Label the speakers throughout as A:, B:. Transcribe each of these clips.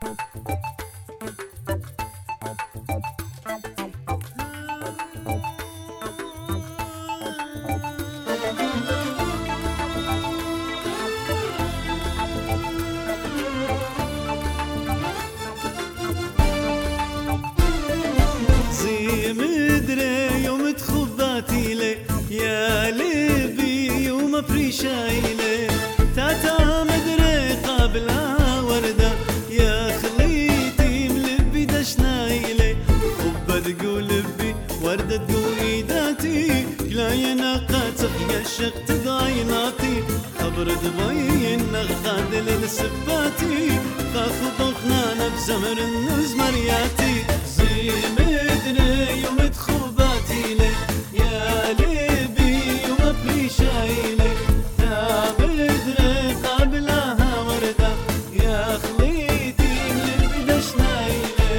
A: يا لبي يوم بريشايله تاتا مدري قابلها وردة يا خليتي ملبي دشنايله خبة تقول لبي وردة تقول ايداتي لا يناقاتك يا شق تضايناتي خبر تبين نغخاد للسباتي خاخو بخنانا بزمر النزمرياتي زي مدري يوم تخوباتي لي يا لبي يوم بريشايله تا مدري قابلها وردة يا خليتي ملبي دشنايله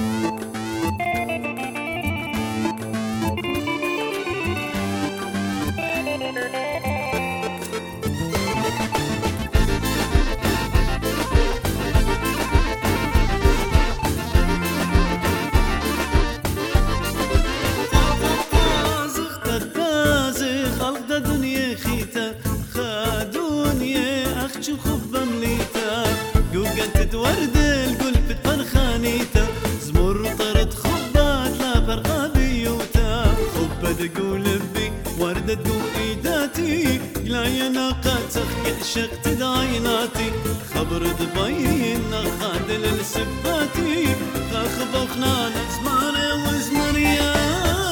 A: خلق دنيا خيتا خادونيا أخشو خبة مليتا قوقت تورد القلب فرخانيتا زمر طرد خبات لا فرقا بيوتا خبة تقول بي وردة تقول ايداتي لا يناقاتك يعشق تدايناتي خبر تبين خاد للسباتي خاخبة وخنانة زمانة وزمريا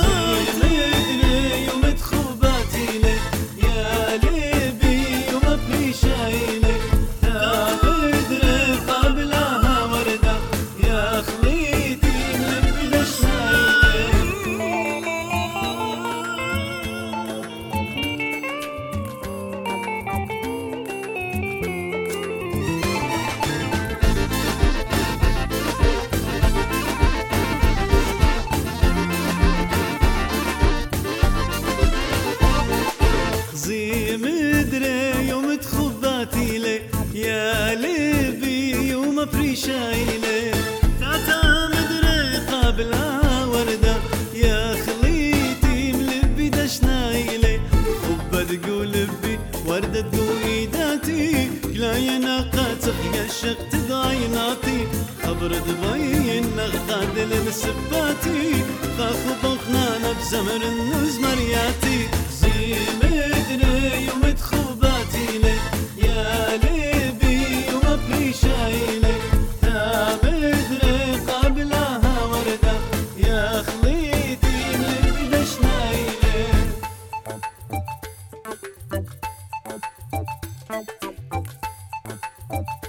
A: مدري يوم تخباتي لي يا لبي يوم بريشايله تاتا مدري قابلها وردة يا خليتي ملبي دشنايله خبة تقول لبي وردة تقول ايداتي لا يناقاتك يا شق تضايناتي خبر تبين نغخاد للسباتي خاخو بخنانا بزمر النزمرياتي زي مدري يوم تخوباتي لي يا لبي يوم بريشايله تا مدري قابلها وردة يا خليتي ملبي دشنايله